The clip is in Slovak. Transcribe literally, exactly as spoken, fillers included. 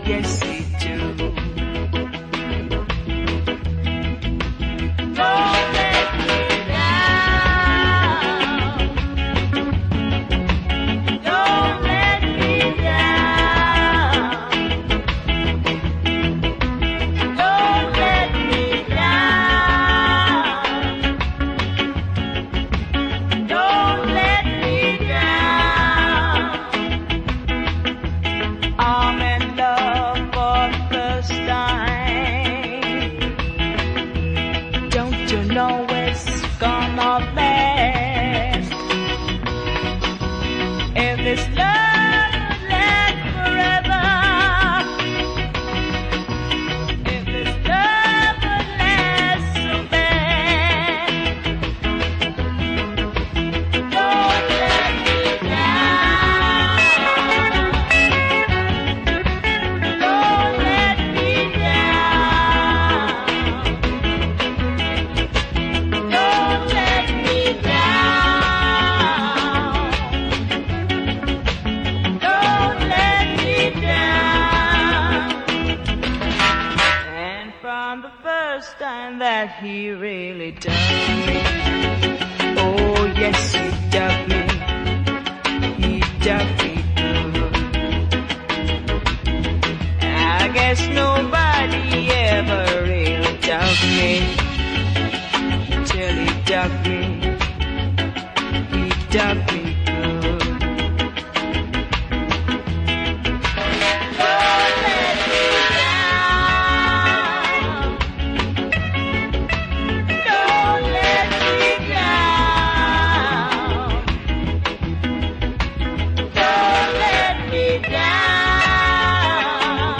yes he do. He really dug me. Oh yes, he dug me. He dug me good. I guess nobody ever really dug me till he dug me. He dug me.